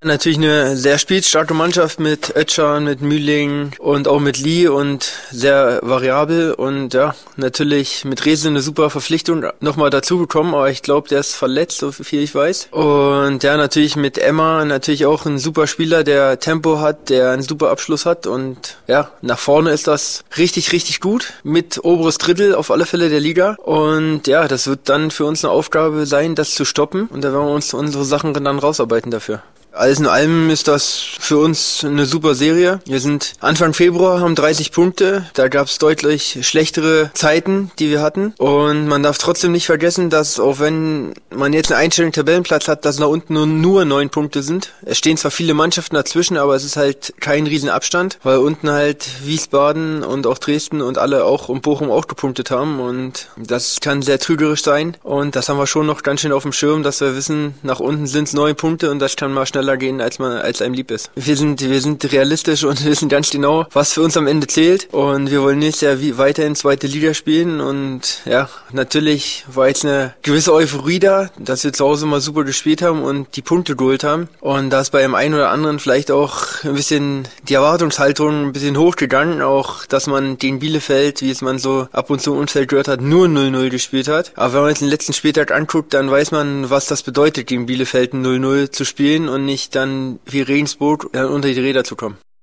Natürlich eine sehr spielstarke Mannschaft mit Özcan, mit Mühling und auch mit Lee und sehr variabel und ja, natürlich mit Rese eine super Verpflichtung nochmal dazu bekommen, aber ich glaube, der ist verletzt, so viel ich weiß. Und ja, natürlich mit Emma, natürlich auch ein super Spieler, der Tempo hat, der einen super Abschluss hat und ja, nach vorne ist das richtig, richtig gut mit oberes Drittel auf alle Fälle der Liga und ja, das wird dann für uns eine Aufgabe sein, das zu stoppen und da werden wir uns unsere Sachen dann rausarbeiten dafür. Alles in allem ist das für uns eine super Serie. Wir sind Anfang Februar, haben 30 Punkte. Da gab es deutlich schlechtere Zeiten, die wir hatten. Und man darf trotzdem nicht vergessen, dass auch wenn man jetzt einen einstelligen Tabellenplatz hat, dass da unten nur 9 Punkte sind. Es stehen zwar viele Mannschaften dazwischen, aber es ist halt kein Riesenabstand, weil unten halt Wiesbaden und auch Dresden und alle auch und Bochum auch gepunktet haben. Und das kann sehr trügerisch sein. Und das haben wir schon noch ganz schön auf dem Schirm, dass wir wissen, nach unten sind es 9 Punkte und das kann mal schneller gehen, als einem lieb ist. Wir sind realistisch und wissen ganz genau, was für uns am Ende zählt und wir wollen nächstes Jahr weiterhin zweite Liga spielen und ja, natürlich war jetzt eine gewisse Euphorie da, dass wir zu Hause mal super gespielt haben und die Punkte geholt haben und da ist bei dem einen oder anderen vielleicht auch ein bisschen die Erwartungshaltung ein bisschen hochgegangen, auch dass man gegen Bielefeld, wie es man so ab und zu im Umfeld gehört hat, nur 0-0 gespielt hat. Aber wenn man jetzt den letzten Spieltag anguckt, dann weiß man, was das bedeutet, gegen Bielefeld ein 0-0 zu spielen und nicht dann wie Regensburg unter die Räder zu kommen.